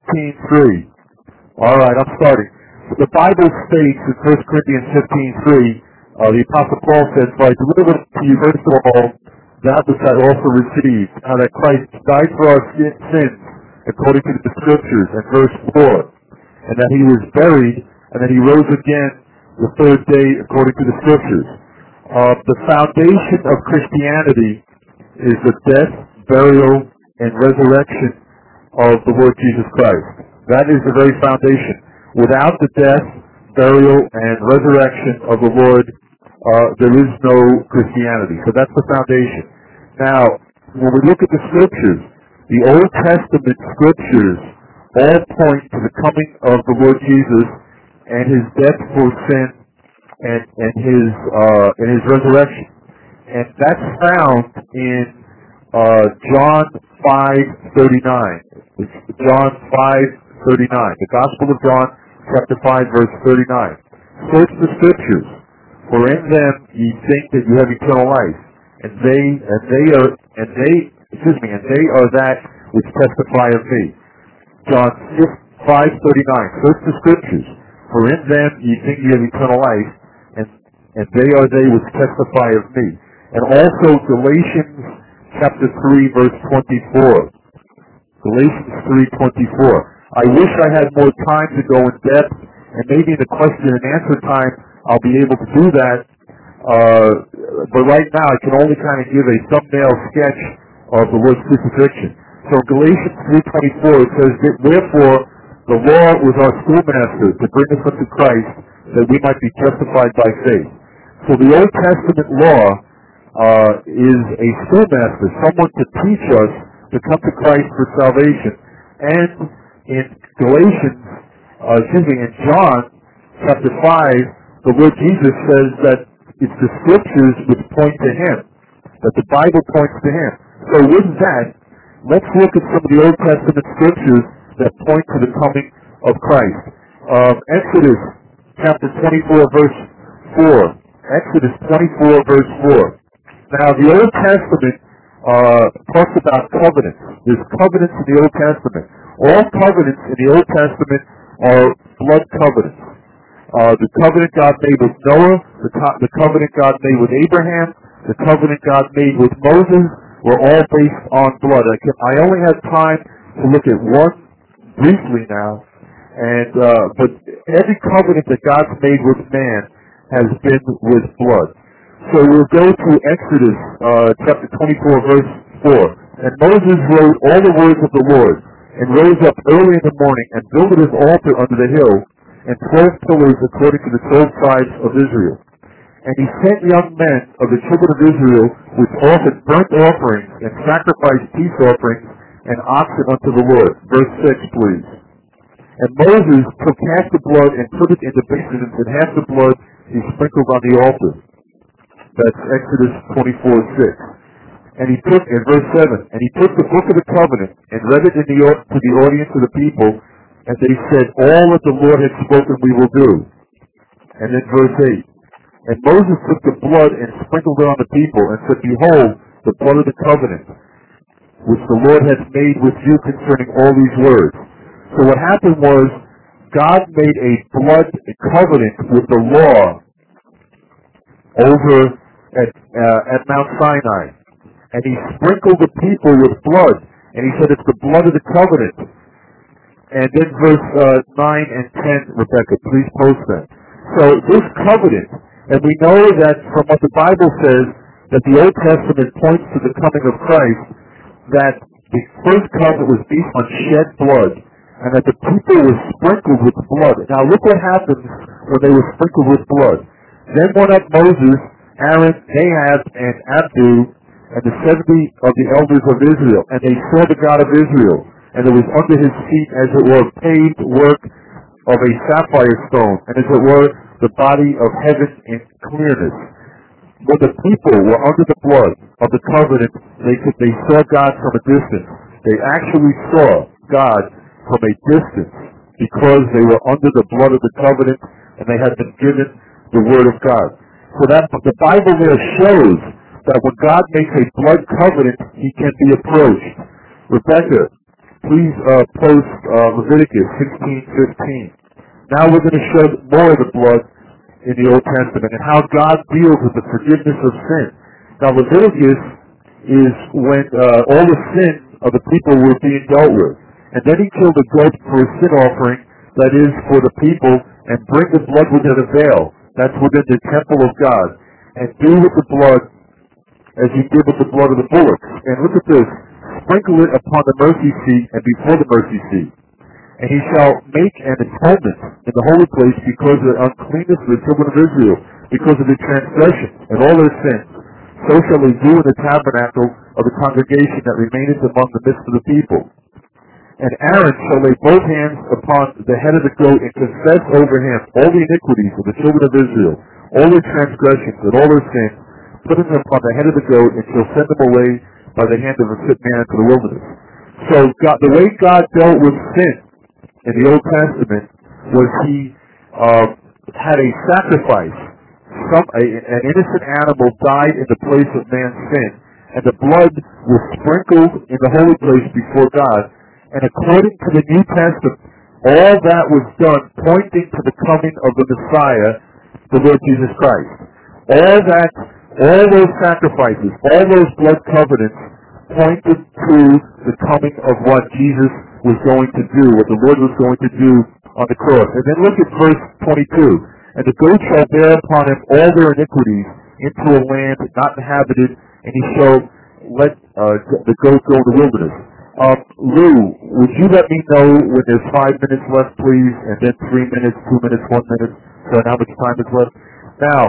15:3. All right, I'm starting. The Bible states in 1 Corinthians 15:3, the Apostle Paul says, "For I delivered to you first of all that which I also received, how that Christ died for our sins according to the Scriptures," and verse 4, "and that he was buried, and that he rose again the third day according to the Scriptures." The foundation of Christianity is the death, burial, and resurrection of the Lord Jesus Christ. That is the very foundation. Without the death, burial, and resurrection of the Lord, there is no Christianity. So that's the foundation. Now, when we look at the Scriptures, the Old Testament Scriptures all point to the coming of the Lord Jesus and his death for sin and his resurrection. And that's found in John 5:39. It's John 5:39. The Gospel of John, chapter 5, verse 39. "Search the Scriptures, for in them ye think that you have eternal life, and they are that which testify of me." John 5:39. "Search the Scriptures, for in them ye think ye have eternal life, and they are they which testify of me." And also Galatians chapter 3, verse 24. Galatians 3:24. I wish I had more time to go in depth, and maybe in the question and answer time I'll be able to do that. But right now I can only kind of give a thumbnail sketch of the Lord's crucifixion. So in Galatians 3:24 it says, "Wherefore the law was our schoolmaster to bring us unto Christ, that we might be justified by faith." So the Old Testament law is a schoolmaster, someone to teach us to come to Christ for salvation. And in in John chapter 5, the Lord Jesus says that it's the Scriptures which point to him, that the Bible points to him. So with that, let's look at some of the Old Testament Scriptures that point to the coming of Christ. Exodus chapter 24, verse 4. Exodus 24, verse 4. Now, the Old Testament talks about covenants. There's covenants in the Old Testament. All covenants in the Old Testament are blood covenants. The covenant God made with Noah, the covenant God made with Abraham, the covenant God made with Moses were all based on blood. I only have time to look at one briefly now, but every covenant that God's made with man has been with blood. So we'll go to Exodus chapter 24, verse 4. "And Moses wrote all the words of the Lord, and rose up early in the morning, and builded his altar under the hill, and 12 pillars according to the 12 tribes of Israel. And he sent young men of the children of Israel, which offered burnt offerings, and sacrificed peace offerings, and oxen unto the Lord." Verse 6, please. "And Moses took half the blood, and put it in the basins, and half the blood he sprinkled on the altar." That's Exodus 24:6. "And he took," in verse 7, "and he took the book of the covenant, and read it to the audience of the people, and they said, All that the Lord had spoken we will do." And then verse 8, "And Moses took the blood, and sprinkled it on the people, and said, Behold, the blood of the covenant, which the Lord hath made with you concerning all these words." So what happened was, God made a blood covenant with the law over at Mount Sinai. And he sprinkled the people with blood. And he said, it's the blood of the covenant. And then verse 9 and 10, Rebecca, please post that. So this covenant, and we know that from what the Bible says, that the Old Testament points to the coming of Christ, that the first covenant was based on shed blood, and that the people were sprinkled with blood. Now look what happens when they were sprinkled with blood. Then went up Moses, Aaron, Ahab, and Abdu, and the 70 of the elders of Israel, and they saw the God of Israel, and it was under his feet as it were paved work of a sapphire stone, and as it were the body of heaven in clearness. When the people were under the blood of the covenant, they saw God from a distance. They actually saw God from a distance because they were under the blood of the covenant and they had been given the word of God. So that the Bible there shows that when God makes a blood covenant, he can be approached. Rebecca, Please post Leviticus 16:15. Now we're going to show more of the blood in the Old Testament and how God deals with the forgiveness of sin. Now Leviticus is when all the sin of the people were being dealt with. And then he killed a goat for a sin offering, that is for the people, and bring the blood within a veil. That's within the temple of God. And do with the blood as he did with the blood of the bullocks. And look at this. Sprinkle it upon the mercy seat and before the mercy seat. And he shall make an atonement in the holy place because of the uncleanness of the children of Israel, because of their transgressions and all their sins. So shall they do in the tabernacle of the congregation that remaineth among the midst of the people. And Aaron shall lay both hands upon the head of the goat and confess over him all the iniquities of the children of Israel, all their transgressions and all their sins, putting them upon the head of the goat, and shall send them away by the hand of a fit man into the wilderness. So the way God dealt with sin in the Old Testament was he had a sacrifice. An innocent animal died in the place of man's sin, and the blood was sprinkled in the holy place before God. And according to the New Testament, all that was done pointing to the coming of the Messiah, the Lord Jesus Christ. All those sacrifices, all those blood covenants pointed to the coming of what Jesus was going to do, what the Lord was going to do on the cross. And then look at verse 22. And the goat shall bear upon him all their iniquities into a land not inhabited, and he shall let the goat go in the wilderness. Lou, would you let me know when there's 5 minutes left, please, and then 3 minutes, 2 minutes, 1 minute, so how much time is left? Now,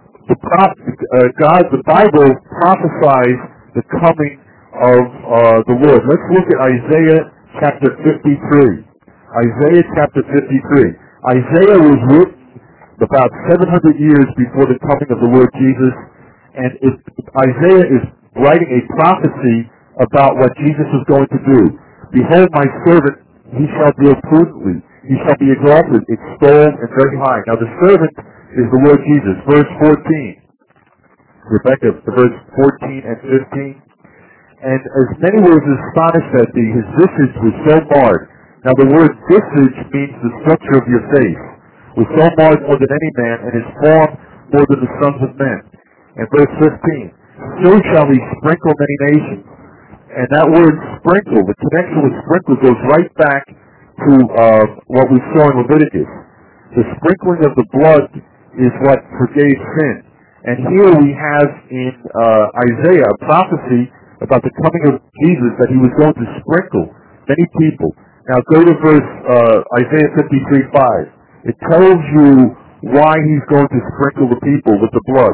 the Bible prophesies the coming of the Lord. Let's look at Isaiah chapter 53. Isaiah chapter 53. Isaiah was written about 700 years before the coming of the Lord Jesus, and Isaiah is writing a prophecy about what Jesus is going to do. Behold, my servant, he shall deal prudently. He shall be exalted, extolled, and very high. Now the servant is the Lord Jesus. Verse 14. Rebecca, verse 14 and 15. And as many were astonished at thee, his visage was so marred. Now the word visage means the structure of your face. Was so marred more than any man, and his form more than the sons of men. And verse 15. So shall he sprinkle many nations. And that word sprinkle, the connection with sprinkle goes right back to what we saw in Leviticus. The sprinkling of the blood is what forgave sin. And here we have in Isaiah a prophecy about the coming of Jesus, that he was going to sprinkle many people. Now go to verse Isaiah 53:5. It tells you why he's going to sprinkle the people with the blood.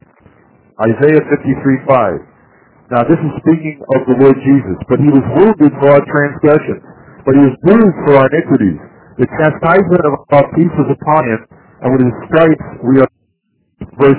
Isaiah 53:5. Now this is speaking of the Lord Jesus. But he was wounded for our transgressions, but he was bruised for our iniquities. The chastisement of our peace was upon him, and with his stripes we are. Verse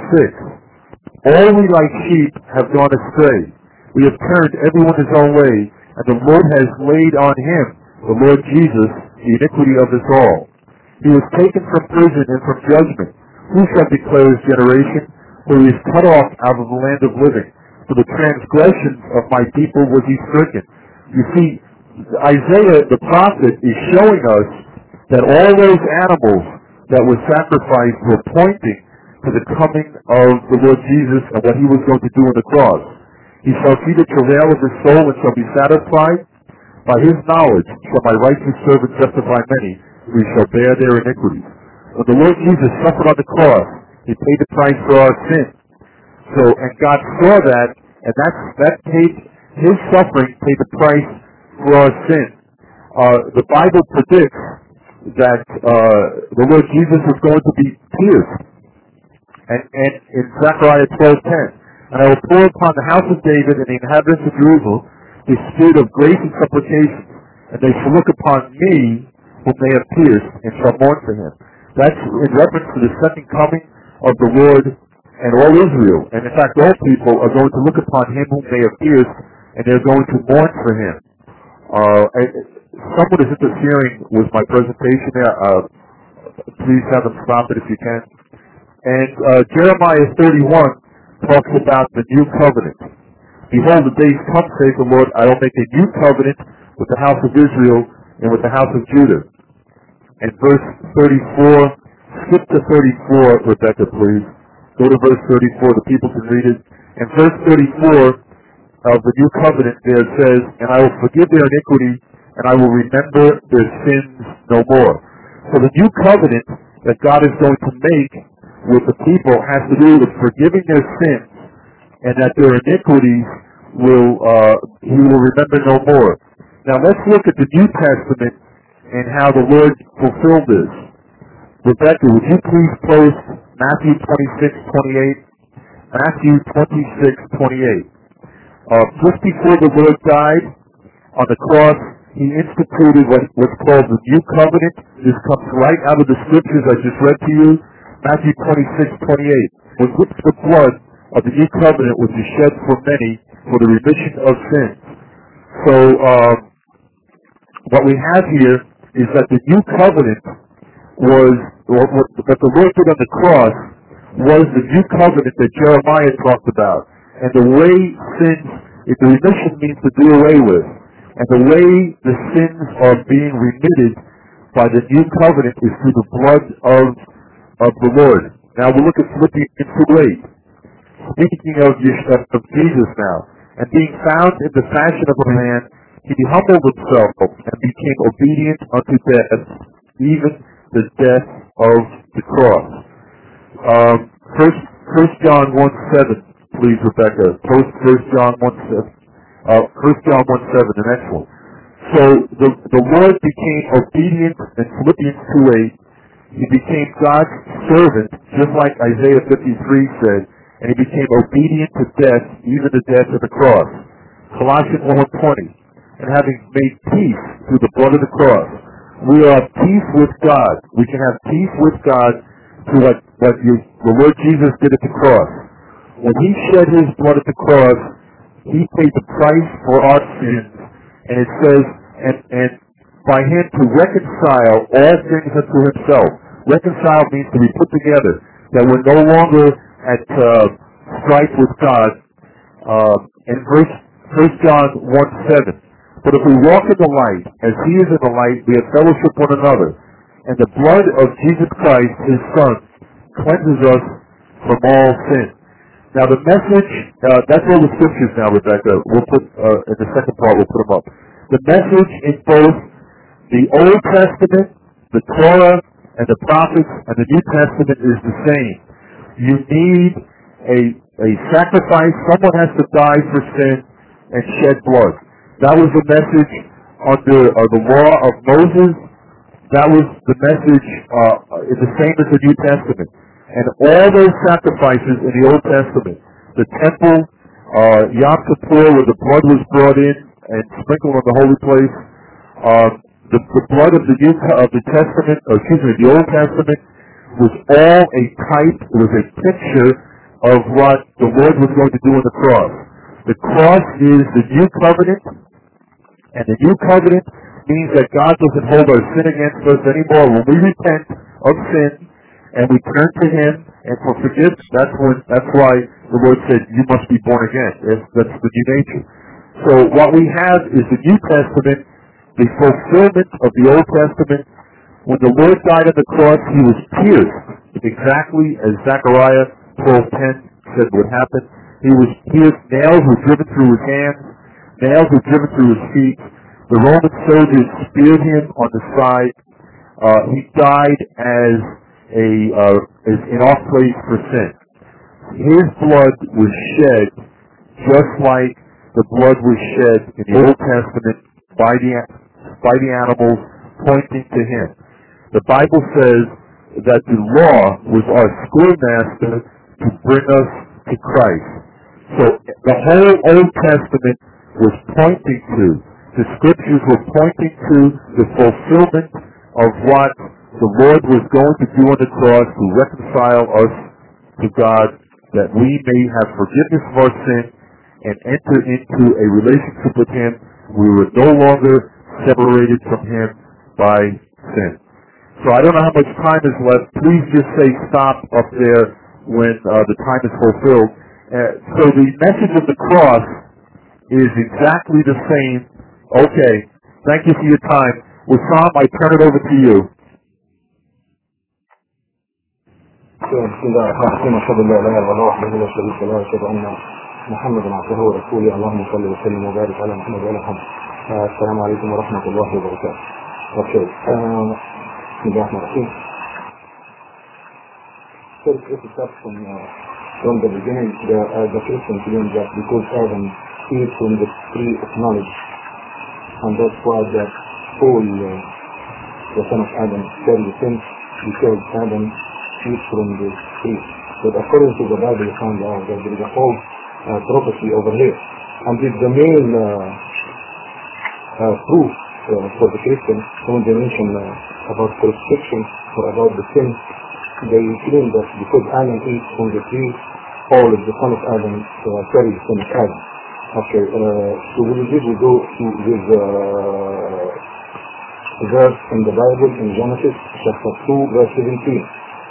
6. All we like sheep have gone astray. We have turned everyone his own way, and the Lord has laid on him, the Lord Jesus, the iniquity of us all. He was taken from prison and from judgment. Who shall declare his generation? For he is cut off out of the land of living. For the transgressions of my people was he stricken. You see, Isaiah the prophet is showing us that all those animals that were sacrificed were pointing to the coming of the Lord Jesus and what he was going to do on the cross. He shall see the travail of his soul and shall be satisfied. By his knowledge shall my righteous servant justify many, for he shall bear their iniquities. When the Lord Jesus suffered on the cross, he paid the price for our sin. And God saw that, and that paid, his suffering paid the price for our sin. The Bible predicts that the Lord Jesus is going to be pierced. And in Zechariah 12:10. And I will pour upon the house of David and the inhabitants of Jerusalem the spirit of grace and supplication, and they shall look upon me whom they have pierced, and shall mourn for him. That's in reference to the second coming of the Lord and all Israel. And in fact, all people are going to look upon him whom they have pierced, and they're going to mourn for him. Someone is interfering with my presentation there. Please have them stop it if you can. And Jeremiah 31 talks about the new covenant. Behold, the days come, saith the Lord, I will make a new covenant with the house of Israel and with the house of Judah. And verse 34, skip to 34, Rebecca, please. Go to verse 34, the people can read it. And verse 34 of the new covenant there says, and I will forgive their iniquity, and I will remember their sins no more. So the new covenant that God is going to make with the people has to do with forgiving their sins, and that their iniquities He will remember no more. Now let's look at the New Testament and how the Lord fulfilled this. Rebecca, would you please post Matthew 26:28? Matthew 26:28. Just before the Lord died on the cross, He instituted what's called the New Covenant. This comes right out of the Scriptures I just read to you. Matthew 26:28. With which the blood of the New Covenant was shed for many for the remission of sins. So, what we have here is that the New Covenant was, what the Lord did on the cross was the New Covenant that Jeremiah talked about. And the way sins, if the remission means to do away with, and the way the sins are being remitted by the New Covenant is through the blood of the Lord. Now we'll look at Philippians 2:8. Speaking of Jesus now, and being found in the fashion of a man, he humbled himself and became obedient unto death, even the death of the cross. 1 John 1:7, please, Rebecca. Post 1 John 1:7. 1 John 1:7, the next one. So the Lord became obedient in Philippians 2:8. He became God's servant, just like Isaiah 53 said, and he became obedient to death, even the death of the cross. Colossians 1:20, and having made peace through the blood of the cross, we are at peace with God. We can have peace with God through what the Lord Jesus did at the cross. When He shed His blood at the cross, He paid the price for our sins, and it says, and by Him to reconcile all things unto Himself. Reconcile means to be put together, that we're no longer at strife with God. In 1 John 1:7, but if we walk in the light, as He is in the light, we have fellowship with one another, and the blood of Jesus Christ, His Son, cleanses us from all sin. Now the message, that's all the Scriptures now, Rebecca. We'll put, in the second part, we'll put them up. The message in both the Old Testament, the Torah, and the prophets, and the New Testament is the same. You need a sacrifice. Someone has to die for sin and shed blood. That was the message under the law of Moses. That was the message is the same as the New Testament. And all those sacrifices in the Old Testament, the temple, Yom Kippur, where the blood was brought in and sprinkled on the holy place, the blood of the the Old Testament was all a type, it was a picture of what the Lord was going to do on the cross. The cross is the New Covenant, and the New Covenant means that God doesn't hold our sin against us anymore. When we repent of sin and we turn to Him and for forgiveness, that's why the Lord said, you must be born again. That's the new nature. So what we have is the New Testament, the fulfillment of the Old Testament. When the Lord died on the cross, He was pierced, exactly as Zechariah 12:10 said would happen. He was pierced, nails were driven through His hands, nails were driven through His feet. The Roman soldiers speared Him on the side. He died as in our place for sin. His blood was shed just like the blood was shed in the Old Testament by the animals pointing to Him. The Bible says that the law was our schoolmaster to bring us to Christ. So the whole Old Testament was pointing to, the Scriptures were pointing to the fulfillment of what the Lord was going to do on the cross to reconcile us to God, that we may have forgiveness of our sin and enter into a relationship with Him. We were no longer separated from Him by sin. So I don't know how much time is left. Please just say stop up there when the time is fulfilled. So the message of the cross is exactly the same. Okay, Thank you for your time. Wissam, I turn it over to you. بسم الله الرحمن الرحيم أشهد أن لا إله إلا الله وحده لا شريك له وأشهد أن محمدا عبده ورسوله اللهم صل وسلم وبارك على محمد وعلى محمد. السلام عليكم ورحمة الله وبركاته. Okay. بسم الله الرحمن الرحيم. First, if we start from the beginning, the Christians claim that because Adam ate from the tree of knowledge, and that's why that all the son of Adam carried the sin because Adam ate from the tree. But according to the Bible, we found out that there is a false prophecy over here, and it's the main proof for the Christians when they mention about crucifixion or about the sin. They claim that because Adam ate from the tree, all of the son of Adam carried the sin of Adam. Okay, so we go to this verse in the Bible in Genesis chapter 2 verse 17.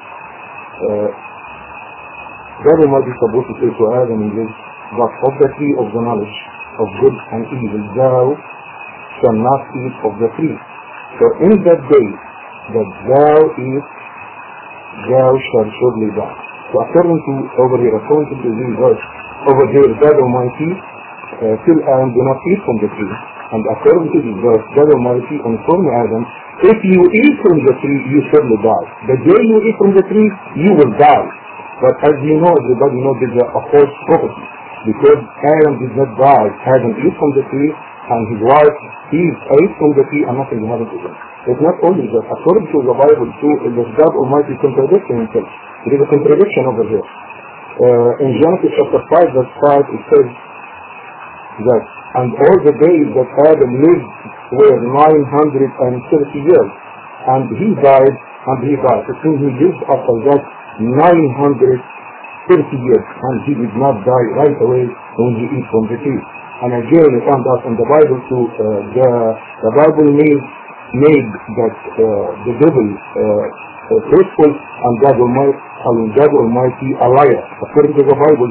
God Almighty is supposed to say to Adam in this, but of the tree of the knowledge of good and evil thou shalt not eat of the tree. So in that day that thou eat, thou shalt surely die. So according to this verse, over here God Almighty till Adam do not eat from the tree. And according to this verse, God Almighty informed Adam, if you eat from the tree, you surely die. The day you eat from the tree, you will die. But as you know, everybody knows this is a false prophecy. Because Adam did not die, Adam ate from the tree, and his wife Eve ate from the tree, and nothing happened to them. It's not only that, according to the Bible too, it was God Almighty contradicting himself. There is a contradiction over here. In Genesis chapter 5 verse 5 it says that, and all the days that Adam lived were 930 years, and he died. It means he lived after that 930 years, and he did not die right away when he eat from the tree. And again, we found out in the Bible too, the Bible made that the devil faithful and God Almighty a liar. According to the Bible,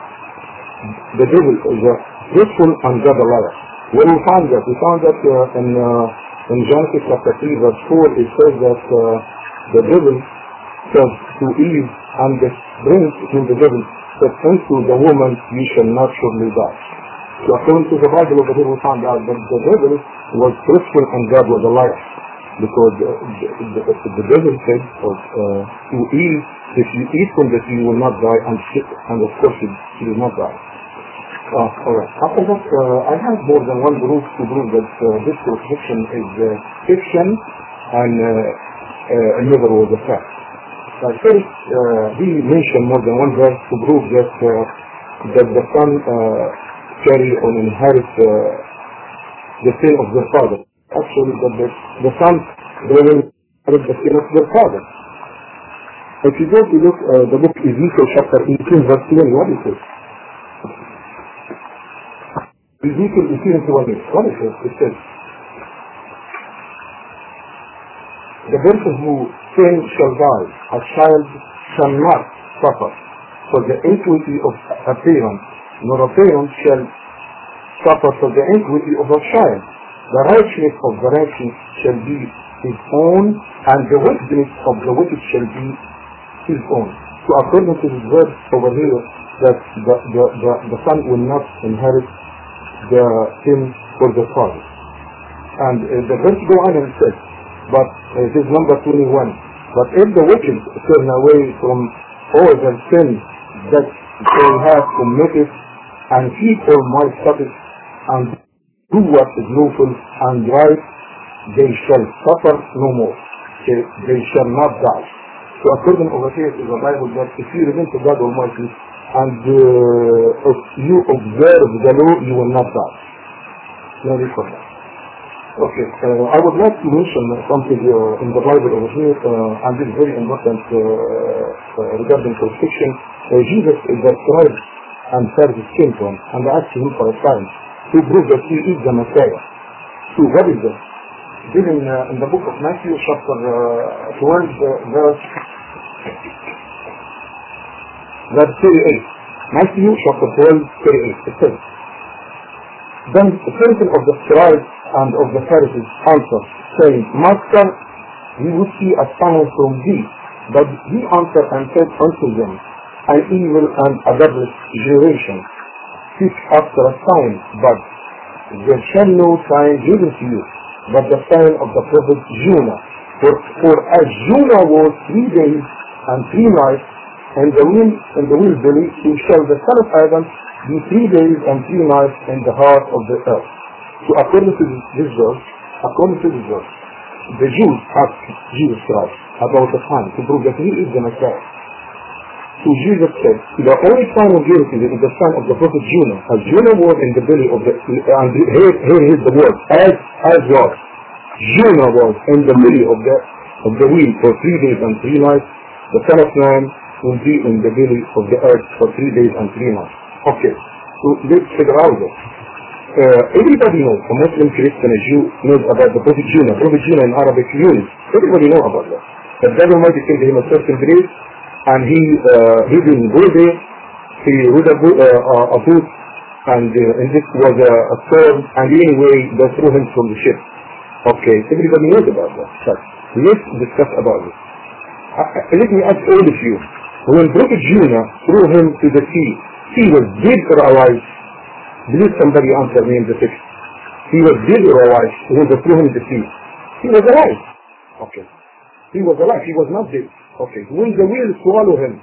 the devil is a faithful and God a liar. When we found that? We found that in Genesis chapter 3 verse 4 it says that the devil said to Eve, and the prince to the devil said unto the woman, you shall not surely die. So according to the Bible over here we found out that the devil was truthful and God was a liar. Because the devil said to Eve, if you eat from the tree you will not die, and of course she did not die. Alright. After that, I have more than one proof to prove that this crucifixion is fiction and never was a fact. First, he mentioned more than one verse to prove that the son carry or inherit the sin of their father. Actually, that the son will inherit the sin of their father. If you go to look the book Ezekiel chapter 18 verse 20, what is it? Ezekiel 18:20. What is it? It says, the person who sin shall die, a child shall not suffer for the iniquity of a parent, nor a parent shall suffer for the iniquity of a child. The righteousness of the righteous shall be his own, and the wickedness of the wicked shall be his own. So according to this verse over here, that the son will not inherit the sin for the father. And the verse go on and says, but it is number 21, but if the wicked turn away from all the sins that they have committed, and keep all my statutes, and do what is lawful and right, they shall suffer no more. They shall not die. So according over here to the Bible, that if you repent to God Almighty, and if you observe the law, you will not die. No reason for that. Okay, I would like to mention something in the Bible over here, and this is very important regarding crucifixion. Jesus is described and served his kingdom, and asked him for a sign to prove that he is the Messiah. So what is that? This in the book of Matthew chapter 12 verse 38. Matthew chapter 12 38. It says, then certain of the scribes and of the Pharisees answered, saying, Master, we would see a sign from thee. But he answered and said unto them, An evil and a godless generation seek after a sign, but there shall no sign given to you, but the sign of the prophet Jonah. For as Jonah was 3 days and 3 nights in the wilderness, so shall the Son of Adam be 3 days and 3 nights in the heart of the earth. So according to this verse, the Jews asked Jesus Christ about the sign to prove that he is the Messiah. So Jesus said, the only sign of Jerusalem is the sign of the prophet Jonah. As Jonah was in the belly of the, and here is the word, as was. Jonah was in the belly of the wheel for 3 days and 3 nights. The Son of Man will be in the belly of the earth for 3 days and 3 nights. Okay, so let's figure out this. Everybody knows, a Muslim, Christian, a Jew knows about the prophet Jonah. Prophet Jonah in Arabic Yunus. Everybody knows about that. The devil might send him a certain place, and he didn't go there. He read a book, and this was a storm, and anyway they threw him from the ship. Okay, everybody knows about that. But let's discuss about this. Let me ask all of you, when Prophet Jonah threw him to the sea, he was dead or alive? Please somebody answer me in the text. He was dead or alive when they threw him to the sea? He was alive. Okay. He was alive, he was not dead. Okay. When the wheel swallowed him,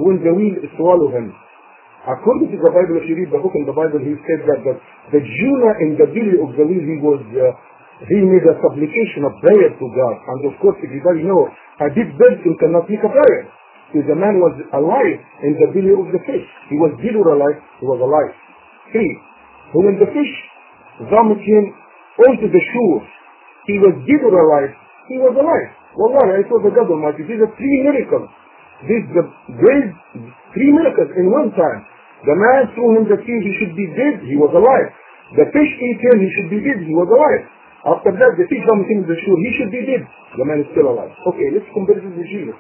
according to the Bible, if you read the book in the Bible, he said that the Jonah in the belly of the wheel, he made a supplication of prayer to God. And of course, everybody knows, a dead person cannot make a prayer. So the man was alive in the belly of the fish. He was dead or alive? He was alive. 3. When the fish vomited him onto the shore, he was dead or alive? He was alive. Wallah, I told the God Almighty, these are 3 miracles. These are great 3 miracles in one time. The man threw him the sea, he should be dead, he was alive. The fish ate him, he should be dead, he was alive. After that, the fish vomited him to the shore, he should be dead. The man is still alive. Okay, let's compare this with Jesus.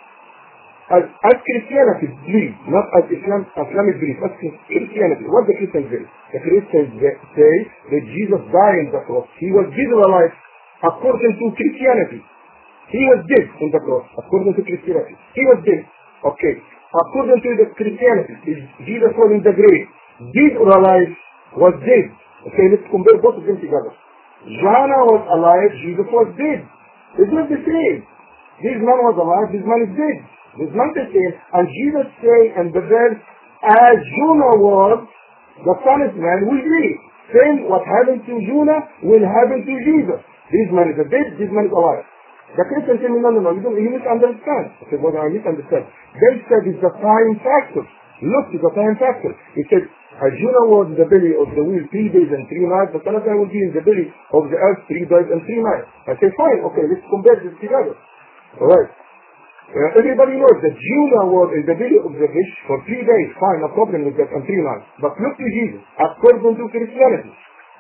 As Christianity believes, not as Islamic belief, as Christianity, what the Christians believe? The Christians say that Jesus died on the cross. He was dead or alive according to Christianity. He was dead on the cross according to Christianity. He was dead. Okay. According to the Christianity, Jesus was in the grave. Dead or alive? Was dead. Okay, let's compare both of them together. Jonah was alive, Jesus was dead. It's not the same. This man was alive, this man is dead. This man is dead. And Jesus say in the verse, as Jonah was, the Son of Man will be. Same what happened to Jonah will happen to Jesus. This man is dead, this man is alive. The Christians say, no, you misunderstand. I said, well, I misunderstand. They said it's the time factor. Look, it's the time factor. He said, as Jonah was in the belly of the wheel 3 days and 3 nights, the Son of Man will be in the belly of the earth 3 days and 3 nights. I said, fine, okay, let's compare this together. Alright. Everybody knows that Jonah was in the belly of the fish for 3 days. Fine, no problem with that, and 3 nights. But look to Jesus, according to Christianity.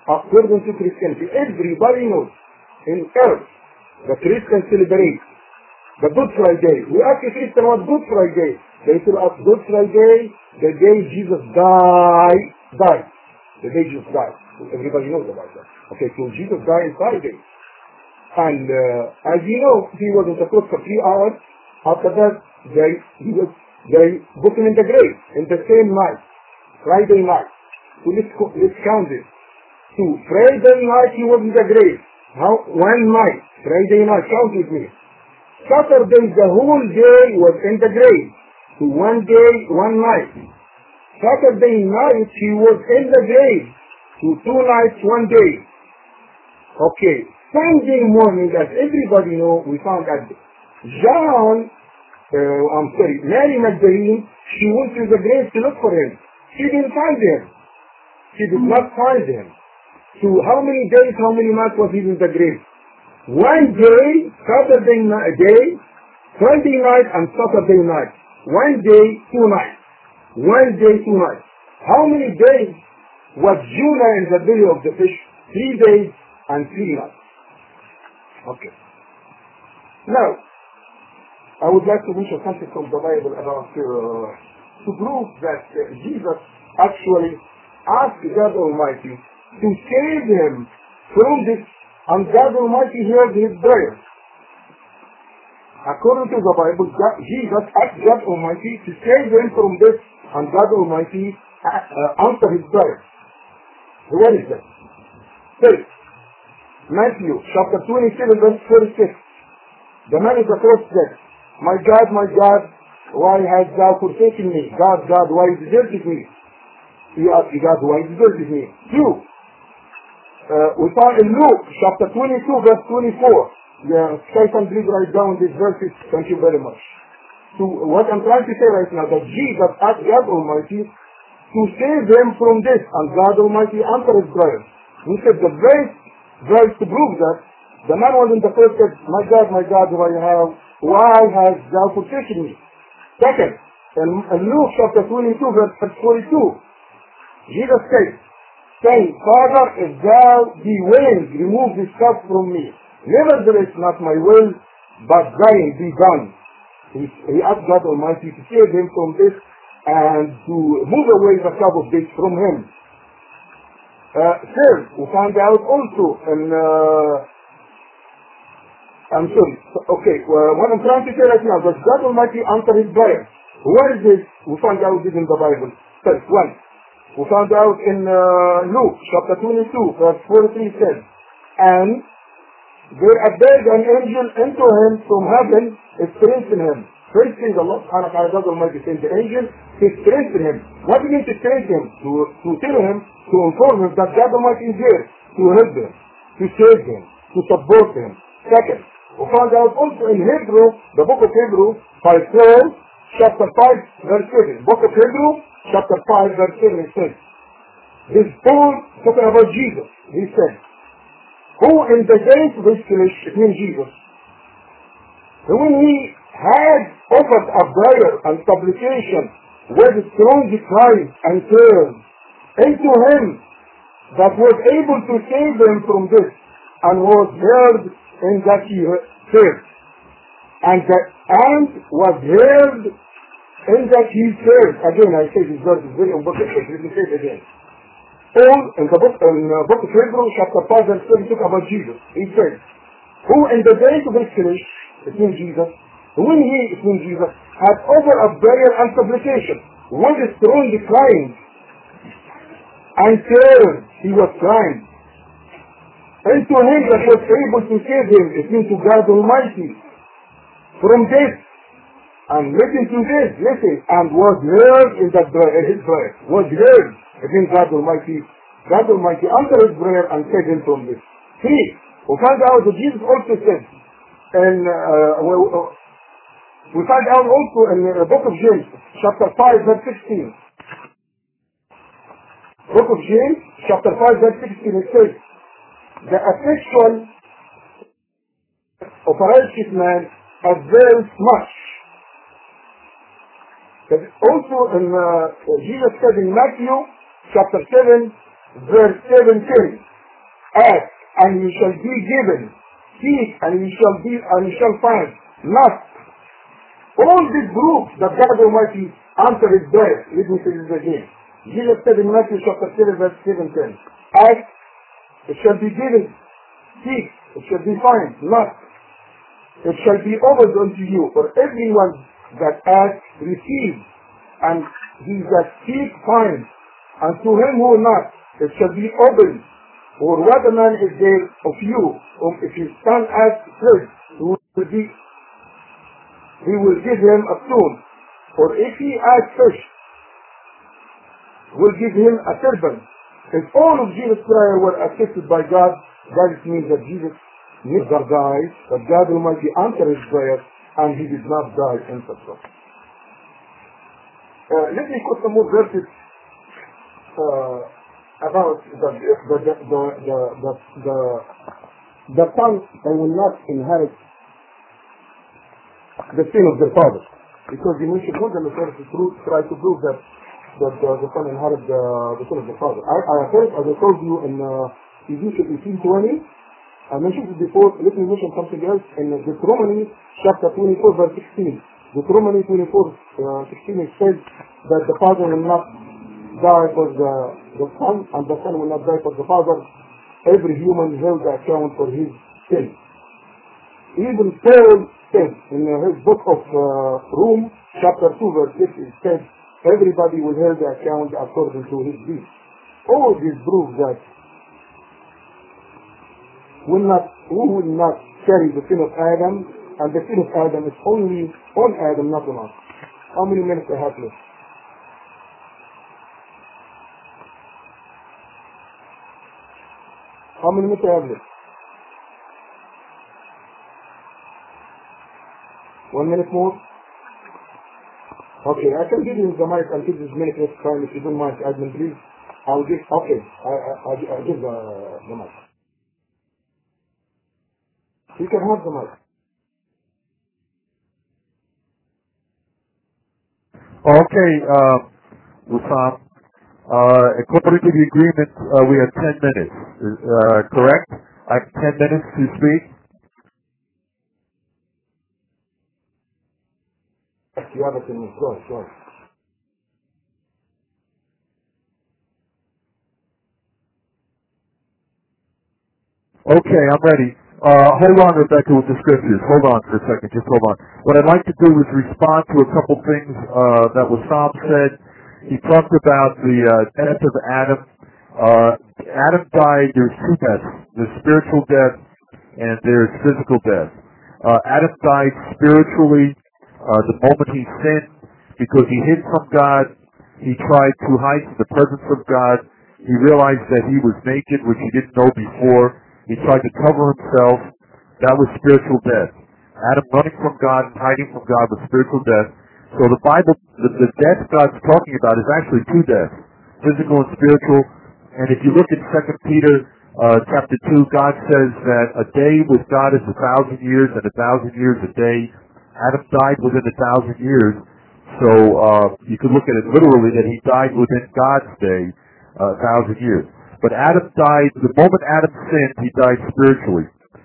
Everybody knows in earth, the Christians celebrate the Good Friday. We ask a Christian what Good Friday. They tell us Good Friday, the day Jesus died. The day Jesus died. So everybody knows about that. Okay, so Jesus died on Friday. And as you know, he was on the cross for 3 hours. After that, they put him in the grave in the same night, Friday night. So let's count it. So Friday night he was in the grave. One night, Friday night, count with me. Saturday, the whole day was in the grave. So 1 day, 1 night. Saturday night, he was in the grave. So 2 nights, 1 day. Okay. Sunday morning, as everybody knows, we found that Mary Magdalene, she went to the grave to look for him. She didn't find him. She did not find him. So how many days, how many months was he in the grave? 1 day, Saturday day, Sunday night and Saturday night. 1 day, 2 nights. 1 day, 2 nights. How many days was Jonah in the belly of the fish? 3 days and 3 nights. Okay. Now, I would like to mention something from the Bible about to prove that Jesus actually asked God Almighty to save him from this, and God Almighty heard his prayer. According to the Bible, Jesus asked God Almighty to save him from this, and God Almighty answered his prayer. What is that? First, Matthew chapter 27 verse 46. The man is the first said, my God, why hast thou forsaken me? God, why deserted me? He asked God, why deserted me? Two, we find in Luke chapter 22 verse 24. Sky can please write down these verses. Thank you very much. So what I'm trying to say right now, that Jesus asked God Almighty to save him from this, and God Almighty answered his prayer. He said the best verse to prove that the man was in the first said, my God, why hast thou forsaken me? Second, in Luke chapter 22 verse 42, Jesus said, saying, Father, if thou be willing, remove this cup from me. Nevertheless, not my will, but thine be done. He asked God Almighty to save him from this and to move away the cup of this from him. Third, we find out also in, what I'm trying to say right now, that God Almighty answered his prayer. What is this? We find out this in the Bible. First, one. We found out in Luke chapter 22 verse 43 says, and there appeared an angel unto him from heaven, strengthened him. First thing Allah subhanahu wa ta'ala, God Almighty sent the angel to strengthen him. What do you mean to strengthen him? To tell him, to inform him that God Almighty is there to help him, to save him, to support him. Second, we found out also in Hebrew, the book of Hebrew, chapter 5 verse 7. Book of Hebrew, chapter 5 verse 7, it says, this Paul talking about Jesus. He said, who in the days of his flesh, it means Jesus, when he had offered a prayer and supplication with strong cries and tears into him that was able to save them from this, and was heard in that he heard, and was heard in that he heard. Again, I say this verse is very important, but let me say it again. Paul, in the book of Hebrews, chapter 5 verse 7, talk about Jesus. He said, who in the days of his flesh, it means Jesus, when he, it means Jesus, had offered a prayer and supplication, with strong crying and tears, he was crying, and to him that was able to save him, it means to God Almighty, from this, and listen to this, and was heard in that prayer, his prayer, was heard, it means God Almighty answered his prayer and saved him from this. 3, we find out that Jesus also said, and we find out also in the book of James, chapter 5, verse 16. Book of James, chapter 5, verse 16, it says, the effectual of a righteous man avails much. But also in Jesus said in Matthew chapter 7 verse 17, ask and you shall be given, seek and you shall find, knock. All these proofs that God Almighty answered his prayer. Let me say this again. Jesus said in Matthew chapter 7 verse 17, ask, it shall be given, seek, it shall be found, knock, it shall be opened unto you. For everyone that asks, receives, and he that seeks, finds, and to him who knocks, it shall be opened. For what a man is there of you, if his son asks first, he will give him a stone. Or if he asks fish, will give him a serpent. If all of Jesus' prayer were accepted by God, that means that Jesus never died, but God Almighty answered his prayer, and he did not die in such way. Let me quote some more verses about the son that will not inherit the sin of their father, because the mentioned more than the first try to prove that the son inherit the sin of the father. I heard, as I told you in Ezekiel 18:20, I mentioned it before. Let me mention something else in Deuteronomy chapter 24 verse 16. Deuteronomy 24:16 it says that the father will not die for the son, and the son will not die for the father. every human held account for his sin. Even Paul said in his book of Rome, chapter 2, verse 6, it says, everybody will hold the account according to his deeds. All this proves that who will not carry the sin of Adam, and the sin of Adam is only on Adam, not on us. How many minutes I have left? How many minutes I have left? 1 minute more? Okay, I can give you the mic until this minute next time if you don't mind, admin, please. I'll give, okay, I'll give the mic. You can have the mic. Okay, Wissam. According to the agreement, we have 10 minutes. Correct? I have 10 minutes to speak. You have it in me. Go ahead. Okay, I'm ready. Hold on, Rebecca, with the scriptures. Hold on for a second. Just hold on. What I'd like to do is respond to a couple things that Wissam said. He talked about the death of Adam. Adam died. There's two deaths. There's spiritual death and there's physical death. Adam died spiritually the moment he sinned because he hid from God. He tried to hide from the presence of God. He realized that he was naked, which he didn't know before. He tried to cover himself. That was spiritual death. Adam running from God and hiding from God was spiritual death. So the Bible, the death God's talking about is actually two deaths, physical and spiritual. And if you look at 2 Peter chapter 2, God says that a day with God is 1,000 years and 1,000 years a day. Adam died within 1,000 years. So you could look at it literally that he died within God's day, 1,000 years. But Adam died, the moment Adam sinned, he died spiritually.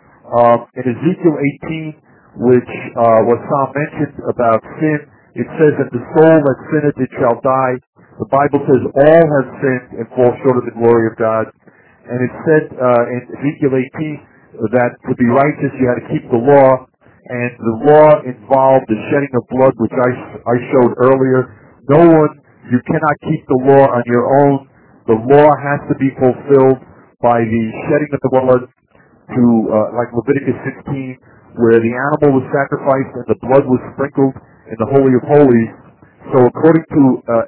In Ezekiel 18, which Wissam mentioned about sin, it says that the soul that sinneth, it shall die. The Bible says all have sinned and fall short of the glory of God. And it said in Ezekiel 18 that to be righteous you had to keep the law, and the law involved the shedding of blood, which I showed earlier. You cannot keep the law on your own. The law has to be fulfilled by the shedding of the blood to, like Leviticus 16, where the animal was sacrificed and the blood was sprinkled in the Holy of Holies. So according to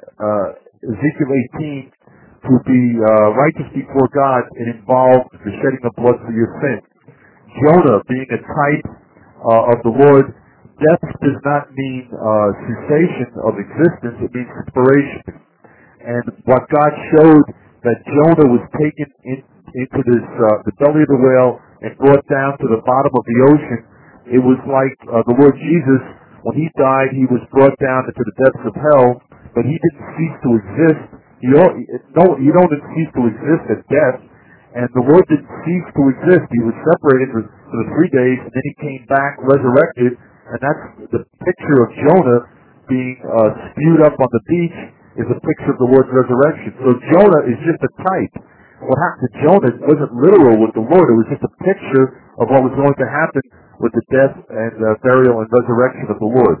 Ezekiel 18, to be righteous before God, it involved the shedding of blood for your sin. Jonah, being a type of the Lord, death does not mean cessation of existence, it means separation. And what God showed that Jonah was taken into the belly of the whale and brought down to the bottom of the ocean. It was like the Lord Jesus, when he died, he was brought down into the depths of hell, but he didn't cease to exist. You don't cease to exist at death, and the Lord didn't cease to exist. He was separated for the 3 days, and then he came back resurrected, and that's the picture of Jonah being spewed up on the beach. Is a picture of the Lord's resurrection. So Jonah is just a type. What happened to Jonah wasn't literal with the Lord. It was just a picture of what was going to happen with the death and burial and resurrection of the Lord.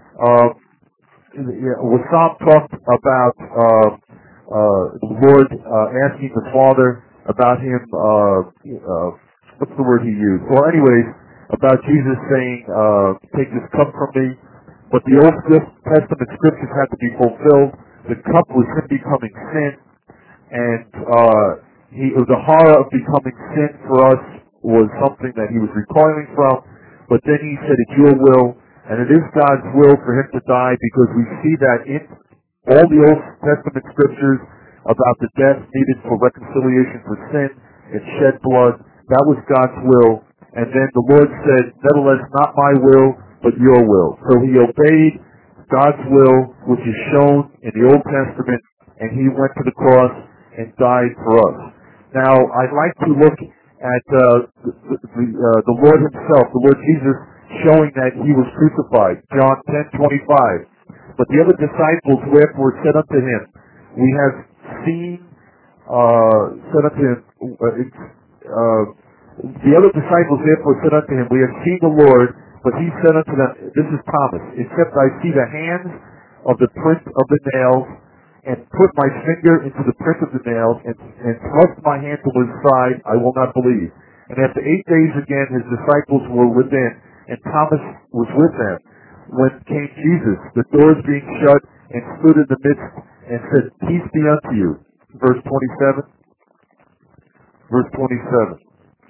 Wissam talked about the Lord asking the Father about him, what's the word he used? Well, anyways, about Jesus saying, take this cup from me. But the Old Testament scriptures had to be fulfilled. The cup was him becoming sin, and the horror of becoming sin for us was something that he was recoiling from. But then he said, it's your will, and it is God's will for him to die, because we see that in all the Old Testament scriptures about the death needed for reconciliation for sin and shed blood. That was God's will. And then the Lord said, nevertheless, not my will, but your will. So he obeyed God's will, which is shown in the Old Testament, and he went to the cross and died for us. Now, I'd like to look at the Lord himself, the Lord Jesus, showing that he was crucified. John 10:25. But the other disciples wherefore said unto him, we have seen, said unto him, the other disciples therefore said unto him, We have seen the Lord. But he said unto them, this is Thomas, except I see the hands of the print of the nails, and put my finger into the print of the nails, and thrust my hand to his side, I will not believe. And after 8 days again his disciples were within, and Thomas was with them. When came Jesus, the doors being shut, and stood in the midst, and said, Peace be unto you. Verse 27. Verse 27.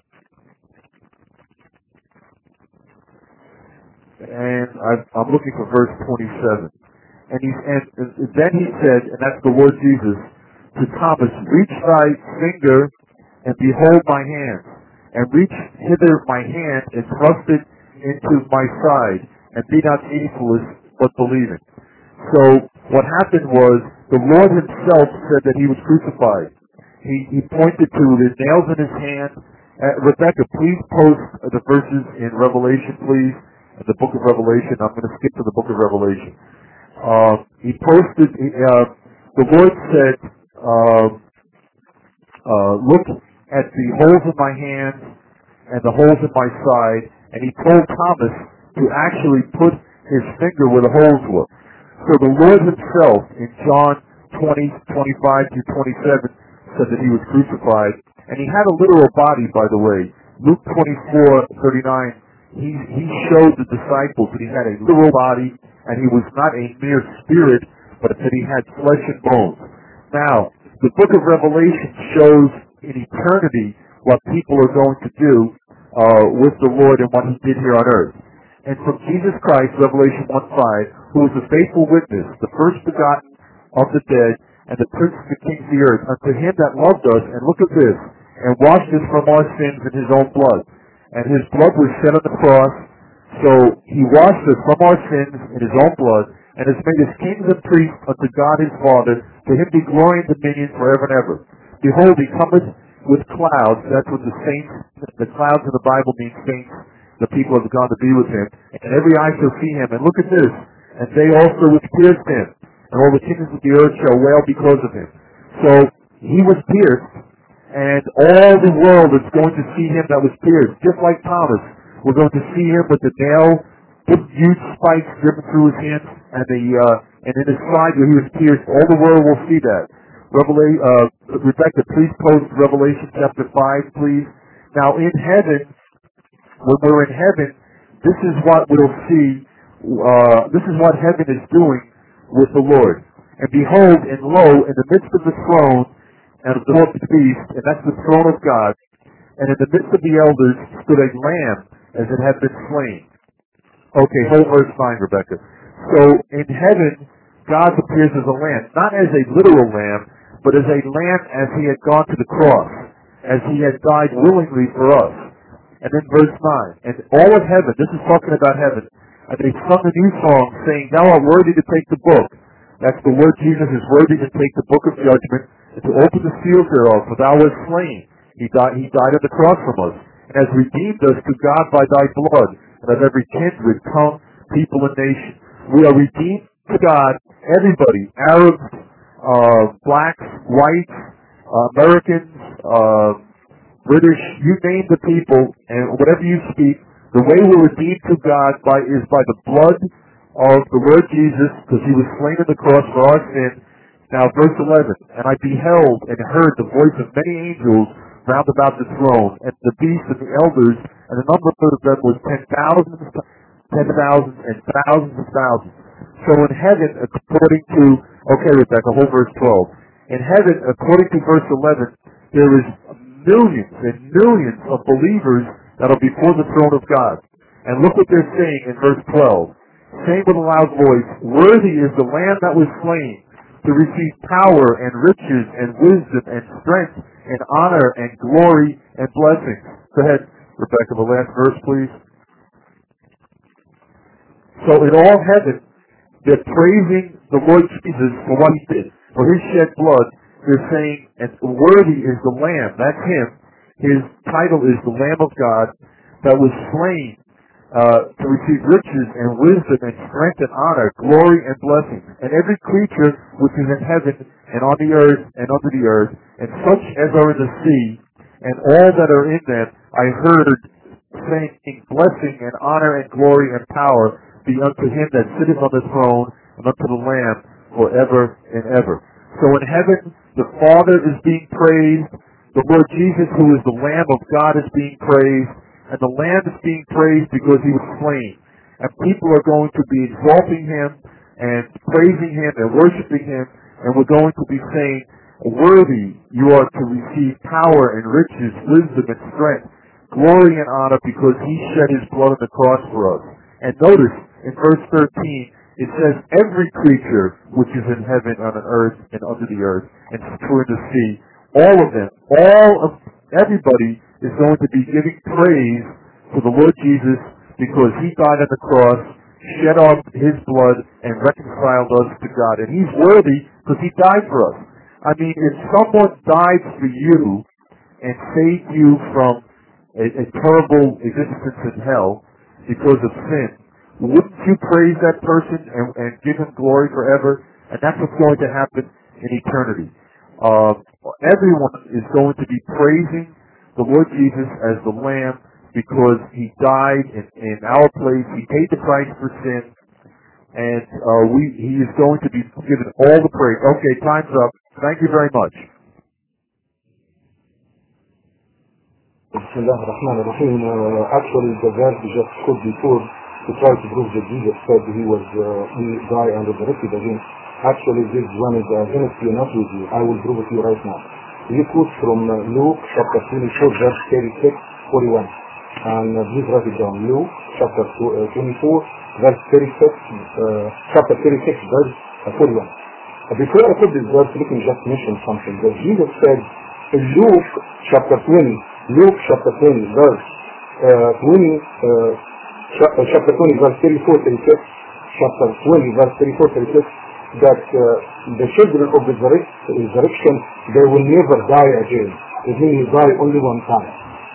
And I'm looking for verse 27. And then he said, and that's the Lord Jesus, to Thomas, Reach thy finger and behold my hands, and reach hither my hand and thrust it into my side, and be not faithless but believing. So what happened was the Lord himself said that he was crucified. He pointed to the nails in his hand. Rebecca, please post the verses in Revelation, please. The book of Revelation. I'm going to skip to the book of Revelation. He posted, the Lord said, look at the holes in my hands and the holes in my side, and he told Thomas to actually put his finger where the holes were. So the Lord himself, in John 20:25 through 27, said that he was crucified, and he had a literal body, by the way. Luke 24:39. He showed the disciples that he had a literal body, and he was not a mere spirit, but that he had flesh and bones. Now, the book of Revelation shows in eternity what people are going to do with the Lord and what he did here on earth. And from Jesus Christ, Revelation 1:5, who was a faithful witness, the first begotten of the dead, and the prince of the kings of the earth, unto him that loved us, and look at this, and washed us from our sins in his own blood. And his blood was shed on the cross, so he washed us from our sins in his own blood, and has made us kings and priests unto God his Father. To him be glory and dominion forever and ever. Behold, he cometh with clouds. That's what the saints, the clouds in the Bible mean saints, the people have gone to be with him. And every eye shall see him. And look at this. And they also which pierced him, and all the kingdoms of the earth shall wail because of him. So he was pierced, and all the world is going to see him that was pierced. Just like Thomas, we're going to see him with the nail, huge spikes driven through his hands, and in his side where he was pierced. All the world will see that. Rebecca, please post Revelation chapter 5, please. Now in heaven, when we're in heaven, this is what we'll see. This is what heaven is doing with the Lord. And behold, and lo, in the midst of the throne, and of the beast, and that's the throne of God, and in the midst of the elders stood a lamb as it had been slain. Okay, hold verse 9, Rebecca. So in heaven, God appears as a lamb, not as a literal lamb, but as a lamb as he had gone to the cross, as he had died willingly for us. And then verse 9, and all of heaven, this is talking about heaven, and they sung a new song, saying, Thou art worthy to take the book. That's the Lord Jesus is worthy to take the book of judgment, and to open the seals thereof, for thou wast slain. He died on the cross from us, and has redeemed us to God by thy blood, and of every kindred, tongue, people, and nation. We are redeemed to God, everybody, Arabs, blacks, whites, Americans, British, you name the people, and whatever you speak, the way we're redeemed to God is by the blood of the Lord Jesus, because he was slain on the cross for our sin. Now, verse 11, and I beheld and heard the voice of many angels round about the throne, and the beasts and the elders, and the number of them was 10,000, and thousands of thousands. So in heaven, according to, okay, Rebecca, whole verse 12. In heaven, according to verse 11, there is millions and millions of believers that are before the throne of God. And look what they're saying in verse 12. Saying with a loud voice, Worthy is the Lamb that was slain, to receive power and riches and wisdom and strength and honor and glory and blessings. Go ahead, Rebecca, the last verse, please. So in all heaven, they're praising the Lord Jesus for what he did, for his shed blood. They're saying, and worthy is the Lamb, that's him. His title is the Lamb of God that was slain to receive riches and wisdom and strength and honor, glory and blessings. And every creature which is in heaven and on the earth and under the earth, and such as are in the sea, and all that are in them, I heard saying, blessing and honor and glory and power be unto him that sitteth on the throne and unto the Lamb forever and ever. So in heaven, the Father is being praised, the Lord Jesus, who is the Lamb of God, is being praised, and the Lamb is being praised because he was slain. And people are going to be exalting him and praising him and worshiping him, and we're going to be saying, worthy you are to receive power and riches, wisdom and strength, glory and honor, because he shed his blood on the cross for us. And notice, in verse 13, it says, every creature which is in heaven, on the earth, and under the earth, and through the sea, all of them, everybody is going to be giving praise to the Lord Jesus, because he died on the cross, shed off his blood, and reconciled us to God. And he's worthy because he died for us. I mean, if someone died for you and saved you from a terrible existence in hell because of sin, wouldn't you praise that person and give him glory forever? And that's what's going to happen in eternity. Everyone is going to be praising the Lord Jesus as the Lamb, because he died in our place. He paid the price for sin, and he is going to be given all the praise. Okay, time's up. Thank you very much. Bismillah ar-Rahman ar-Rahim. Actually, the verse we just quoted before to try to prove that Jesus said he died and resurrected again. Actually, this one is against you, not with you. I will prove it to you right now. We quote from Luke chapter 24, verse 36, 41. And please write it down. Luke chapter 24, verse 36, chapter 36, verse 41. Before I put this verse, let me just mention something. That Jesus said in Luke chapter 20, verse 20, chapter 20, verse 34, 36, chapter 20, verse 34, 36, that the children of the resurrection, they will never die again. It means they die only one time.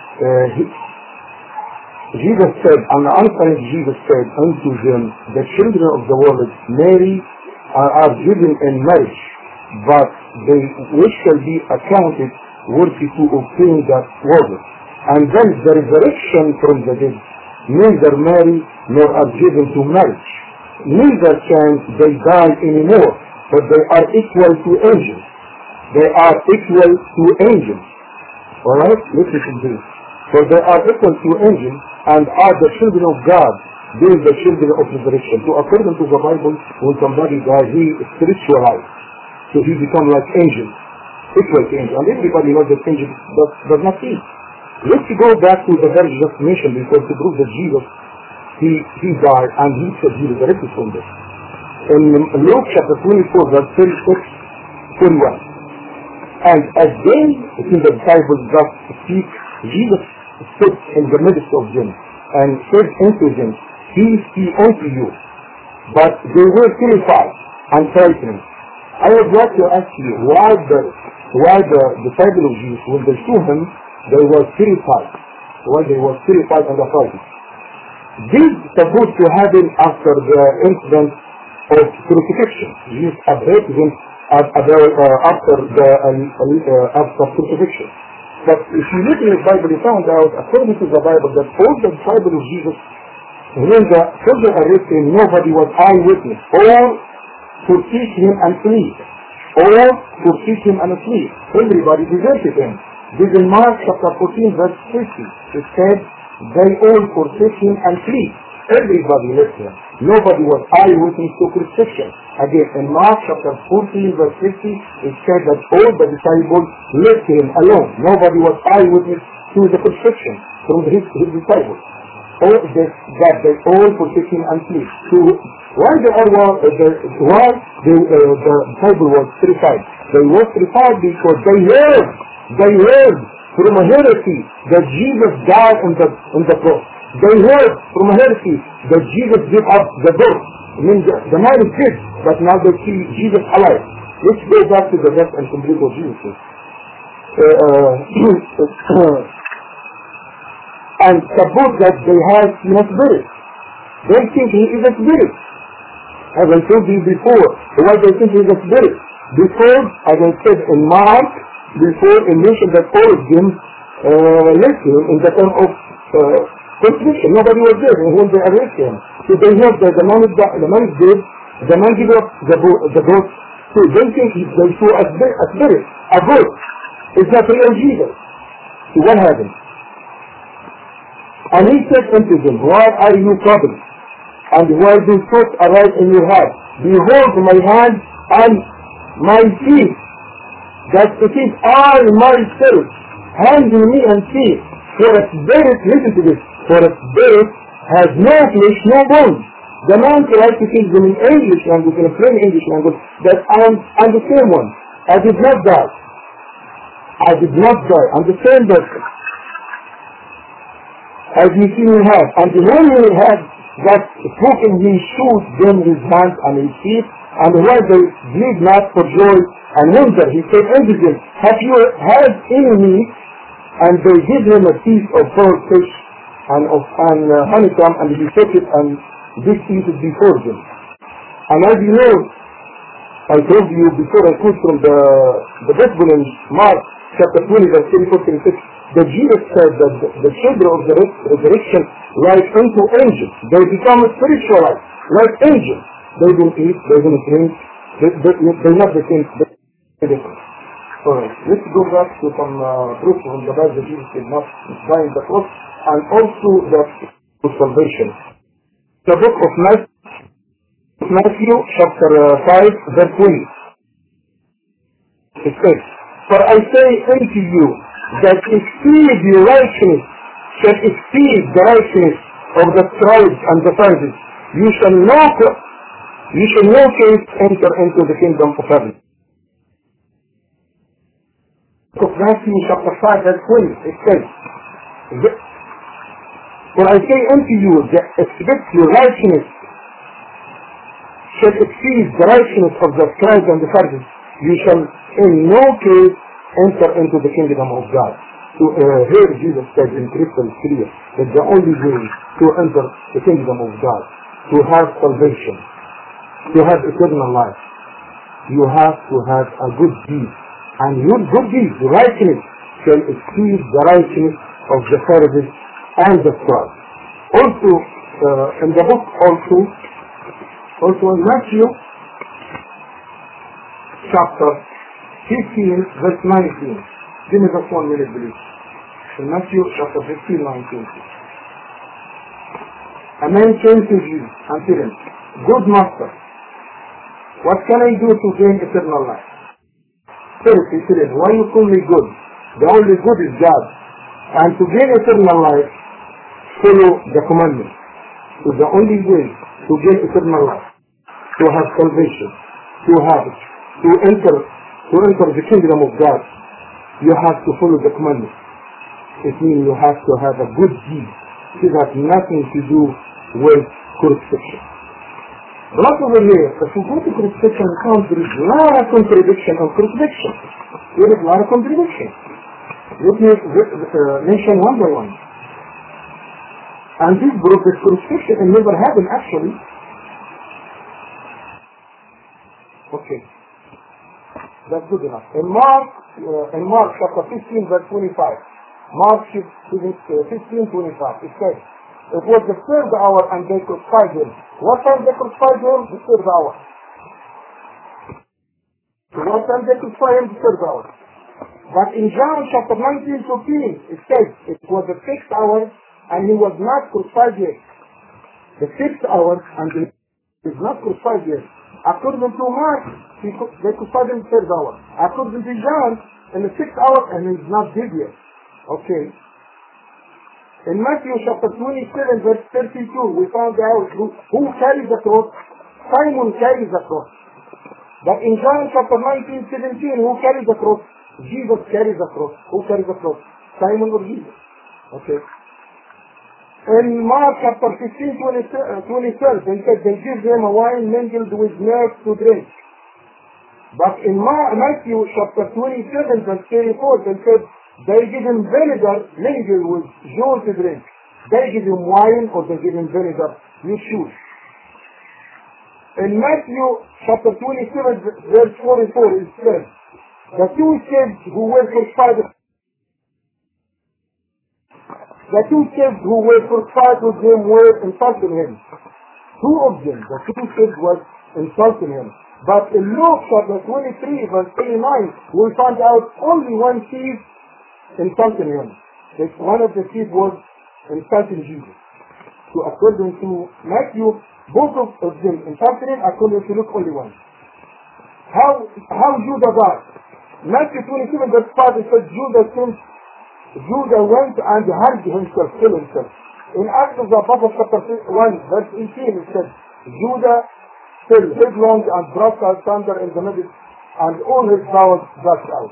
Jesus said, and answering Jesus said unto them, the children of the world marry are given in marriage, but they which shall be accounted worthy to obtain that word. And then the resurrection from the dead neither marry nor are given to marriage, neither can they die anymore, but they are equal to angels. They are equal to angels. Alright? Listen to this. For they are equal to angels and are the children of God, being the children of resurrection. So according to the Bible, when somebody dies, he is spiritualized. So he becomes like angels, equal to angels. And everybody knows that angels does not see. Let's go back to the verse just mentioned before to prove that Jesus, he died and he said he resurrected from this. In Luke chapter 24, verse 36, 41. And as they, in the disciples just speak, Jesus stood in the midst of them and said unto them, peace be unto you. But they were terrified and frightened. I would like to ask you why the disciples of Jesus, when they saw him, they were terrified. Why they were terrified and frightened? This is supposed to happen after the incident of crucifixion. Jesus appeared to them after crucifixion. But if you look in the Bible, you found out, according to the Bible, that all the disciples of Jesus, when the soldiers arrested him, nobody was eyewitness. All forsook him and flee. All forsook him and flee. Everybody deserted him. This in Mark chapter 14, verse 50. It said, they all forsook him and flee. Everybody left him. Nobody was eyewitness to crucifixion. Again, in Mark chapter 14, verse 50, it said that all the disciples left him alone. Nobody was eyewitness to the crucifixion from his disciples. That they all forsook him and flee. So why the disciple was terrified? They were terrified because they heard from a heresy that Jesus died on the cross. They heard from a heresy that Jesus gave up the birth. I mean, the man is dead, but now they see Jesus alive. Let's go back to the verse and complete what Jesus says. And suppose that they have no spirit. They think he is a spirit. As I told you before, why they think he is a spirit? Because, as I said in Mark, before it mentioned that all of them listen in the term of crucifixion. Nobody was there when they arrested him. So they know that the man is dead, the man gave up the goat. So they think they saw a spirit, a ghost. Is that real Jesus? So what happened? And he said unto them, why are you troubled? And why do thoughts arise in your heart? Behold my hand and my feet, that it is I, my spirit. Handle me and see. For a spirit, listen to this, for a spirit has no flesh, no bones. The man tried to teach them in English language, in a plain English language, that I'm the same one. I did not die. I did not die. I'm the same person. As you see me have. And when he had that spoken, he showed them his hands and his feet, and while they bleed not for joy and wonder, he said unto them, have you had any meat? And they gave him a piece of boiled fish and honeycomb, and he took it and did eat it before them. And as you know, I told you before I quote from the Gospel in Mark chapter 20 verse 34-36, that Jesus said that the children of the resurrection like unto angels. They become spiritualized like angels. They don't eat, they don't drink, they're not the same, they're different. Alright, let's go back to some proof from the Bible that Jesus did not die in the cross, and also the salvation. The book of Matthew chapter 5 verse 20. It says, for I say unto you that exceed your righteousness shall exceed the righteousness of the scribes and the Pharisees. You shall no case enter into the kingdom of heaven. Of Matthew chapter 5 verse 20, it says, for I say unto you that except your righteousness shall exceed the righteousness of the scribes and the Pharisees, you shall in no case enter into the kingdom of God. So here Jesus said in crystal clear that the only way to enter the kingdom of God, to have salvation, to have eternal life, you have to have a good deed. And your good deeds, righteousness, shall exceed the righteousness of the Pharisees and the scribes. Also, in the book also in Matthew chapter 15 verse 19. Give me just 1 minute, please. In Matthew chapter 15, 19. A man came to Jesus and said him, good master, what can I do to gain eternal life? He said, why you call me good? The only good is God. And to gain eternal life, follow the commandments. So the only way to gain eternal life, to have salvation, to enter the kingdom of God, you have to follow the commandments. It means you have to have a good deed. It has nothing to do with crucifixion. But over here, if you go to crucifixion account, there is a lot of contradiction on crucifixion. There is a lot of contradiction. Let me mention one by one. And this group is crucifixion and never happened actually. Okay. That's good enough. In Mark chapter 15 verse 25. Mark 15, 25. It says, it was the third hour and they crucified him. What time they crucified him? The third hour. So what time they crucified him? The third hour. But in John chapter 19-15, it says it was the 6th hour and he was not crucified yet. The 6th hour and he is not crucified yet. According to Mark, they crucified him the 3rd hour. According to John, in the 6th hour and he is not dead yet. Okay. In Matthew chapter 27 verse 32, we found out who carried the cross. Simon carries the cross. But in John chapter 19-17, who carries the cross? Jesus carries the cross. Who carries the cross? Simon or Jesus? Okay. In Mark chapter 15, 23, they said they give them a wine mingled with milk to drink. But in Matthew chapter 27 verse 34, they said they give him vinegar mingled with joy to drink. They give him wine or they give him vinegar. You choose. In Matthew chapter 27 verse 44, it says, the two kids who were crucified the two kids who were crucified with him were insulting him. Two of them, the two kids were insulting him. But in Luke chapter 23 verse 89, we find out only one thief insulting him. That one of the thieves was insulting Jesus. So according to Matthew, both of them insulted him. According to Luke, only one. How Judah died? Matthew 27 verse 5 it says Judah went and hanged himself, killed himself. In Acts of the Apostles chapter 1 verse 18 it says Judah fell headlong and broke asunder in the middle, and all his bowels gushed out.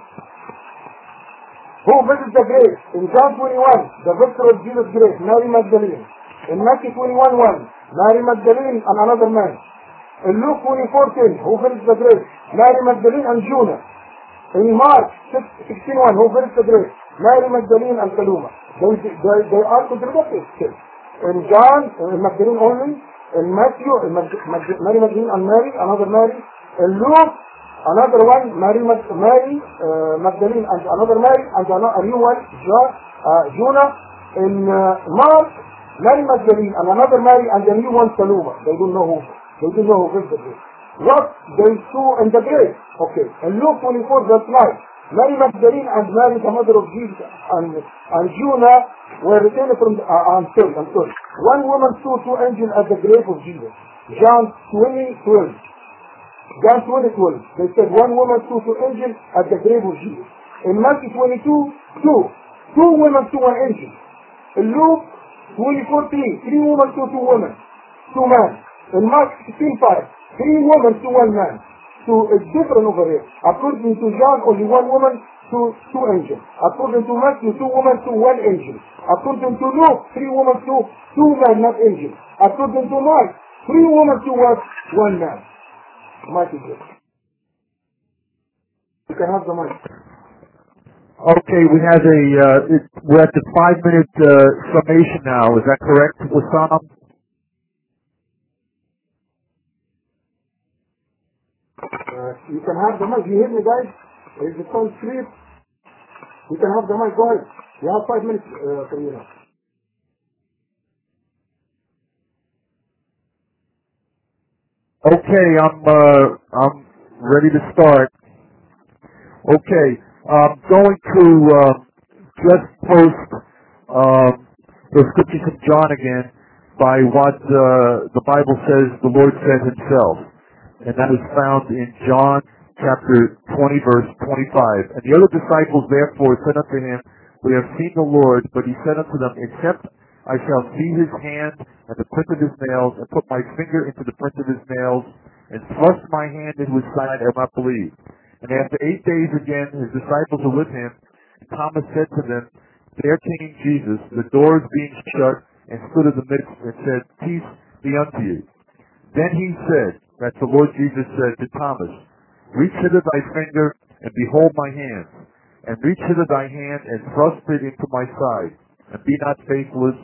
Who visits the grave? In John 21, the victor of Jesus' grave, Mary Magdalene. In Matthew 21:1, Mary Magdalene and another man. In Luke 24:10, who visits the grave? Mary Magdalene and Jonah. In Mark 16:1, who visits the grave? Mary Magdalene and Salome. They are contradicted. In John, Magdalene only. In Matthew, Mary Magdalene and Mary, another Mary. In Luke, another one, Mary Magdalene and another Mary, and a new one, Jonah. In Mark, Mary Magdalene and another Mary, and a new one, Salome. They don't know who built the grave. What they saw in the grave. Okay. In Luke 24 verse 9, Mary Magdalene and Mary, the mother of Jesus, and Jonah were returned from I'm sorry. One woman saw two angels at the grave of Jesus. John 20:12. John 20:12. They said one woman saw two angels at the grave of Jesus. In Matthew 22:2, two women saw one angel. In Luke 20:14, three women saw two women, two men. In Mark 16:5, three women saw one man. So it's different over here. According to John, only one woman to two angels. According to Matthew, two women to one angel. According to Luke, three women to two men, not angels. According to Mark, three women to one man. Mighty God. You can have the mic. Okay, we have we're at the 5-minute summation now. Is that correct, Wissam? You can have the mic. You hear me, guys? If the phone sleep, you can have the mic. Go ahead. You have 5 minutes, Kamila. Okay, I'm ready to start. Okay, I'm going to just post the scripture from John again by what the Bible says the Lord said himself. And that is found in John chapter 20, verse 25. And the other disciples therefore said unto him, We have seen the Lord, but he said unto them, Except I shall see his hand and the print of his nails, and put my finger into the print of his nails, and thrust my hand into his side, I will not believe. And after 8 days again, his disciples were with him, and Thomas said to them, There came Jesus, the doors being shut, and stood in the midst, and said, Peace be unto you. Then he said, that's the Lord Jesus said to Thomas, Reach hither thy finger, and behold my hands, and reach hither thy hand, and thrust it into my side, and be not faithless,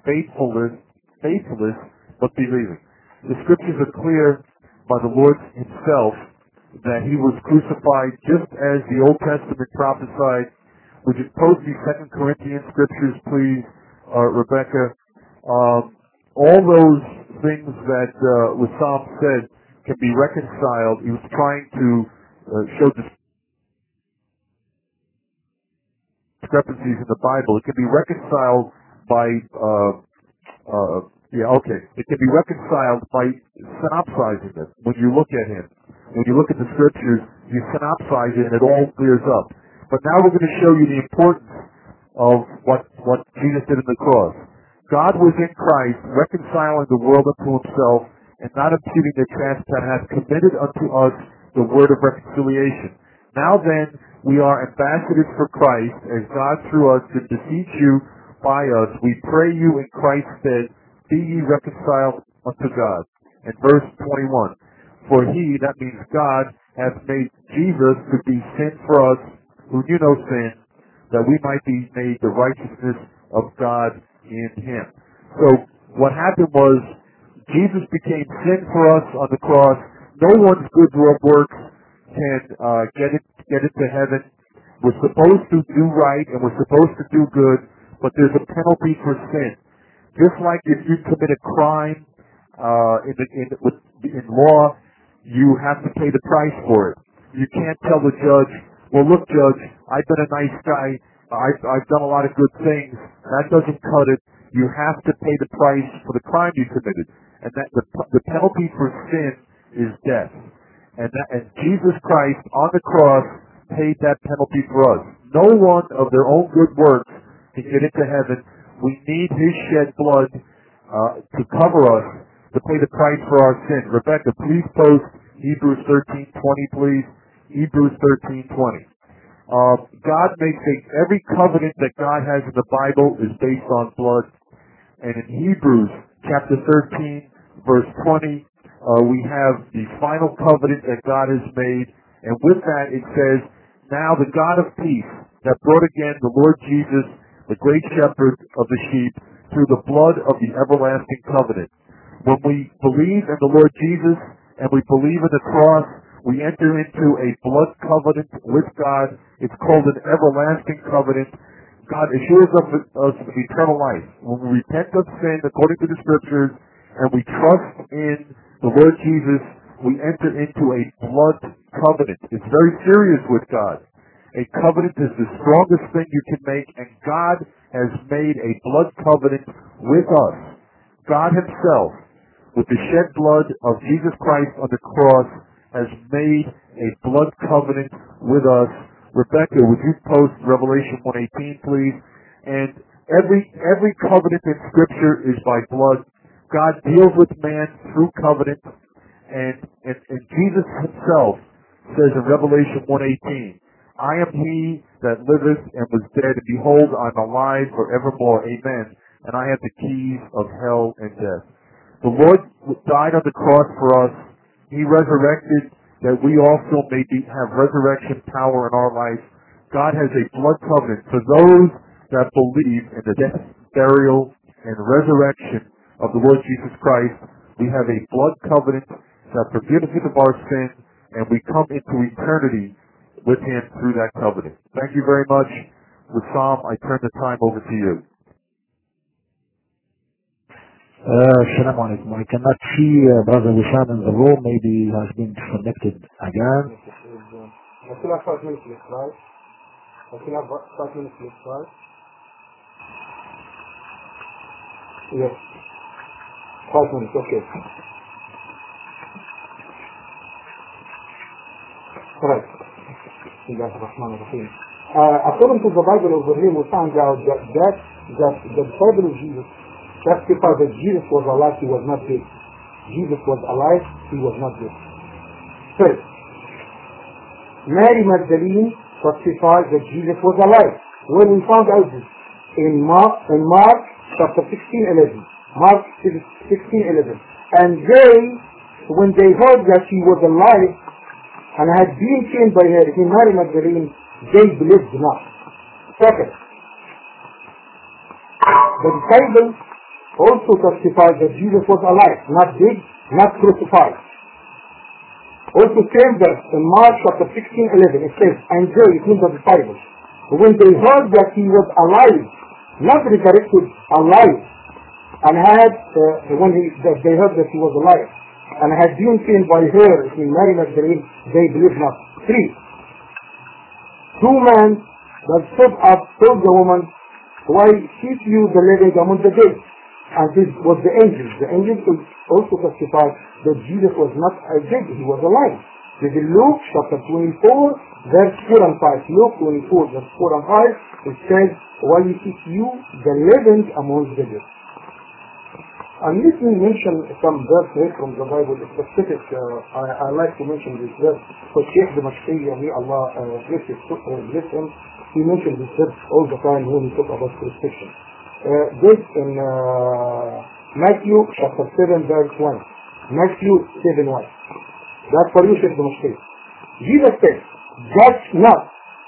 but believing. The scriptures are clear by the Lord himself that he was crucified just as the Old Testament prophesied. Would you post the 2 Corinthians scriptures, please, Rebecca? All those things that Wissam said can be reconciled. He was trying to show discrepancies in the Bible. It can be reconciled by It can be reconciled by synopsizing it. When you look at him, when you look at the scriptures, you synopsize it and it all clears up. But now we're going to show you the importance of what Jesus did on the cross. God was in Christ, reconciling the world unto himself, and not imputing their trespass, hath committed unto us the word of reconciliation. Now then, we are ambassadors for Christ, as God through us did beseech you by us. We pray you in Christ's stead, be ye reconciled unto God. And verse 21, For he, that means God, hath made Jesus to be sin for us, who knew no sin, that we might be made the righteousness of God in him. So what happened was Jesus became sin for us on the cross. No one's good works can get it to heaven. We're supposed to do right and we're supposed to do good, but there's a penalty for sin. Just like if you commit a crime in law, you have to pay the price for it. You can't tell the judge, well, look, Judge, I've been a nice guy. I've done a lot of good things. That doesn't cut it. You have to pay the price for the crime you committed. And that the penalty for sin is death. And Jesus Christ on the cross paid that penalty for us. No one of their own good works can get into heaven. We need His shed blood to cover us, to pay the price for our sin. Rebecca, please post Hebrews 13:20, please. Hebrews 13:20. God makes every covenant that God has in the Bible is based on blood. And in Hebrews chapter 13, verse 20, we have the final covenant that God has made. And with that it says, now the God of peace that brought again the Lord Jesus, the great shepherd of the sheep, through the blood of the everlasting covenant. When we believe in the Lord Jesus and we believe in the cross, we enter into a blood covenant with God. It's called an everlasting covenant. God assures us of eternal life. When we repent of sin according to the Scriptures and we trust in the Lord Jesus, we enter into a blood covenant. It's very serious with God. A covenant is the strongest thing you can make, and God has made a blood covenant with us. God Himself, with the shed blood of Jesus Christ on the cross, has made a blood covenant with us. Rebecca, would you post Revelation 1:18, please? And every covenant in Scripture is by blood. God deals with man through covenant, and Jesus Himself says in Revelation 1:18, I am He that liveth and was dead, and behold, I am alive forevermore. Amen. And I have the keys of hell and death. The Lord died on the cross for us. He resurrected that we also may have resurrection power in our life. God has a blood covenant for those that believe in the death, burial, and resurrection of the Lord Jesus Christ. We have a blood covenant that forgives us of our sin, and we come into eternity with Him through that covenant. Thank you very much. Wissam, I turn the time over to you. Assalamu alaikum. I cannot see Brother Wissam in the room. Maybe he has been disconnected again. I still have 5 minutes left, right? I still have 5 minutes left, right? Yes. 5 minutes, okay. Right. According to the Bible over here, we found out that the disciple of Jesus testified that Jesus was alive, He was not dead. Jesus was alive, He was not dead. First, Mary Magdalene testified that Jesus was alive. When we found out this in Mark chapter 16:11. Mark 16:11. And when they heard that He was alive and had been seen by her, in Mary Magdalene, they believed not. Second, the disciples also testified that Jesus was alive, not dead, not crucified. Also same verse in Mark chapter 16:11, it says, and they, it means the disciples, when they heard that He was alive, not resurrected, alive, and they heard that He was alive, and had been seen by her, in Mary Magdalene, they believed not. 3. 2 men that stood up told the woman, why seek you the living among the dead? And this was the angels. The angels also testified that Jesus was not dead, He was alive. This is Luke chapter 24, verse 4 and 5. Luke 24, verse 4 and 5, it says, why seek you the living among the dead? And let me mention some verses from the Bible, specific. I like to mention this verse. For Sheikh Dimashqi, may Allah bless him, he mentioned this verse all the time when he talked about crucifixion. This in Matthew chapter 7, verse 1. Matthew 7:1. That's for you, Sheikh Dimashqi. Jesus said, judge not,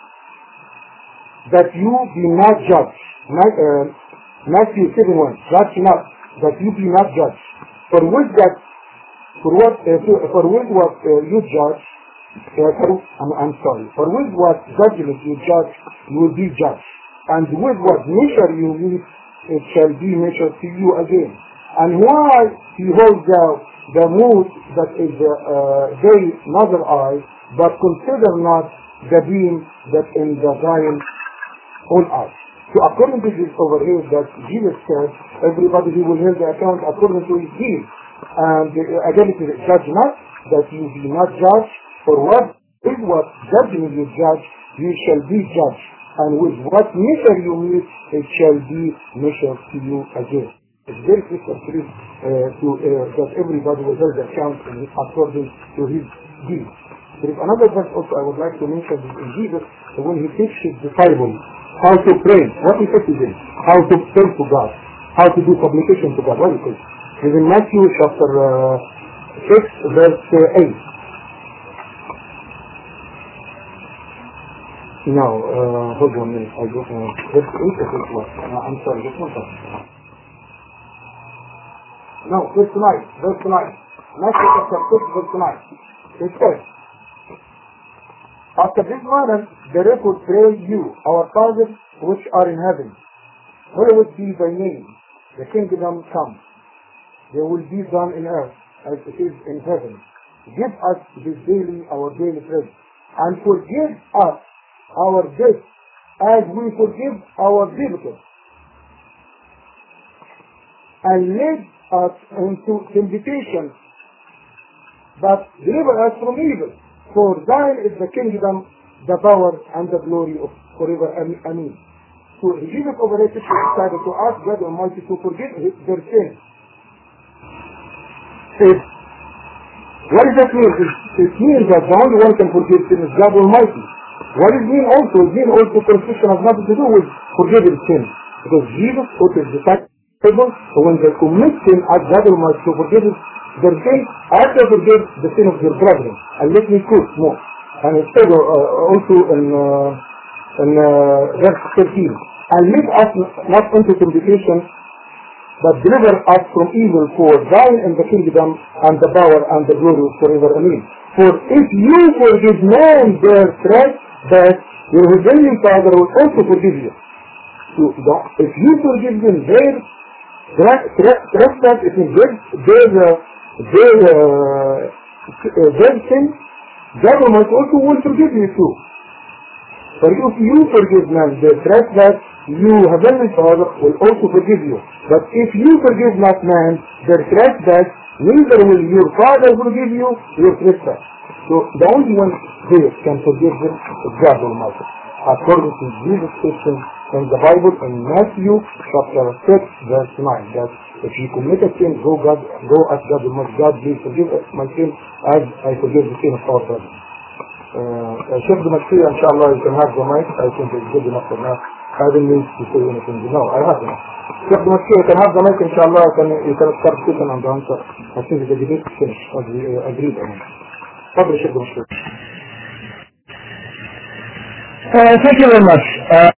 that you be not judged. Matthew 7:1. Judge not, that you be not judged. For with what you judge, For with what judgment you judge, you will be judged. and with what measure you meet, it shall be measured to you again. And why he holds out the mote that is very another eye, but consider not the beam that in the thine own eye. So according to this over here that Jesus said, everybody he will hear the account according to his deed. And again it is judge not, that you be not judged, for what is what judging you judge, you shall be judged. And with what measure you meet, it shall be measured to you again. It's very crystal clear that everybody will hear the account according to his deed. There is another verse also I would like to mention in Jesus, when he teaches his disciples how to pray, what he said to them, how to pray to God, how to do supplication to God. What is it? It's in Matthew chapter 6 verse 8. Now, hold on a minute. I go verse 8 or verse what? I'm sorry, just one second. No, verse 9. Verse 9. Matthew chapter 6 verse 9. It says, after this manner, the rest will pray you, our Father which are in heaven, hallowed be thy name, the kingdom come. There will be done in earth as it is in heaven. Give us this daily our daily bread, and forgive us our debts as we forgive our debtors. And lead us into temptation, but deliver us from evil. For thine is the kingdom, the power, and the glory of forever. Amen. So Jesus overrated to decided to ask God Almighty to forgive their sins. What does that mean? It means that the only one can forgive sin is God Almighty. What does it mean also? It means also confession has nothing to do with forgiving sin. Because Jesus taught his disciples, so when they commit sin, ask God Almighty to forgive their sin, after forgive the sin of their brethren. And let me quote more. And it said also in verse 13, and lead us not into temptation, but deliver us from evil, for thine is the kingdom, and the power, and the glory forever. Amen. For if you forgive men their trespass, your heavenly Father will also forgive you. So if you forgive them their trespass, it is their sin, God Almighty also will forgive you too. For if you forgive man their trespass, you heavenly Father will also forgive you. But if you forgive not man their trespass, neither will your Father forgive you your trespass. So the only one here can forgive them is God Almighty, according to Jesus' teaching in the Bible in Matthew chapter 6 verse 9, that if you commit a sin, go ask God Almighty, God please forgive my sin as I forgive the sin of our brothers. Sheikh Damaski, inshallah, you can have the mic. I think it's good enough for now. I don't need to say anything. No, I have enough. Sheikh Damaski, you can have the mic, inshallah. You can start speaking on the answer. I think the debate is finished, as we agreed on. Thank you very much.